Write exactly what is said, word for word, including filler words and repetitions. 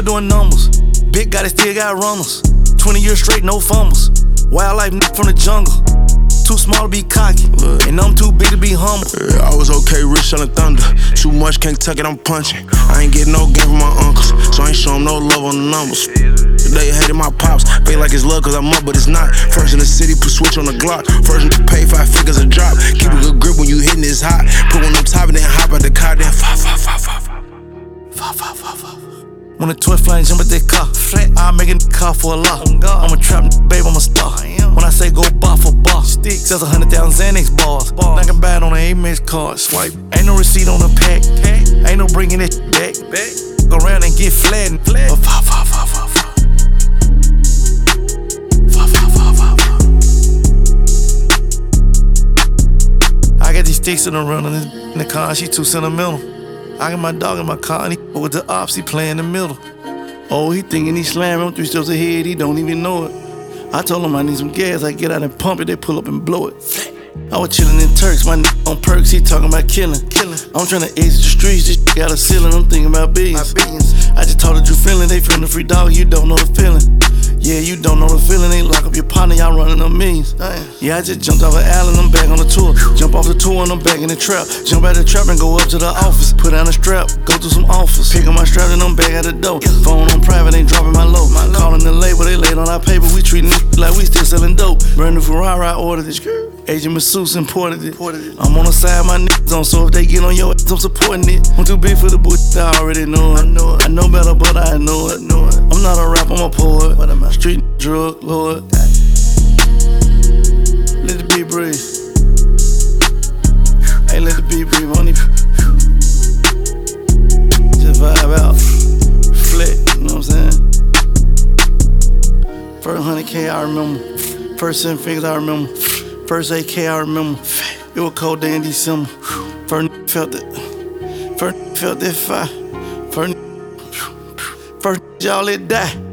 doing numbers. Big guy that still got runners. twenty years straight, no fumbles. Wildlife from the jungle. Too small to be cocky, and I'm too big to be humble. Yeah, I was okay, rich selling thunder. Too much, can't tuck it, I'm punching. I ain't getting no game from my uncles, so I ain't showing no love on the numbers. They hated my pops, feel like it's love cause I'm up, but it's not. First in the city, put switch on the Glock. First pay five figures a drop. Keep a good grip when you hitting this hot. Put one on top and then hop out the car, then fa fa fa fa fa fa fa fa fa. When the twin flame jump at that car, I make it car for a lot. I'm a trap, babe, I'm a star. When I say go bar for bar, that's a hundred thousand Xanax bars. Like I'm bad on an Amex card. Swipe, ain't no receipt on the pack. Ain't no bringing it back. Go around and get flattened. Fa fa fa fa fa fa. Fa fa fa fa fa. I got these sticks in the run in the car. She too sentimental. I got my dog in my car and he with the ops, he play in the middle. Oh, he thinking he slamming, I'm three steps ahead, he don't even know it. I told him I need some gas, I get out and pump it, they pull up and blow it. I was chillin' in Turks, my n*** on perks, he talking about killing. Killing. I'm tryna exit the streets, this shit got a ceiling, I'm thinking about billions. I just told that you feeling, they feeling the free dog, you don't know the feeling. Yeah, you don't know the feeling, they lock up your partner, y'all running them millions. Yeah, I just jumped off an alley, I'm back on the tour. Jump off the tour and I'm back in the trap. Jump out the trap and go up to the office. Put down the strap, go through some offers. Pick up my strap and I'm back at the door. Phone on private, ain't dropping my low. Calling the label, they laid on our paper, we treating it like we still selling dope. Brand new Ferrari, I ordered it. Agent Masseuse imported it. I'm on the side, my niggas on, so if they get on your ass, I'm supporting it. I'm too big for the bush, I already know it. I know it. I know better, but I know it. Know it. I'm not a rapper, I'm a poet. What am I? Street drug lord. Let the beat breathe. Hey, let the beat breathe. Only just vibe out, flex. You know what I'm saying? First one hundred K I remember. First seven figures I remember. First eight K I remember. It was cold day in December. First felt it. First felt that fire. First, first y'all let die.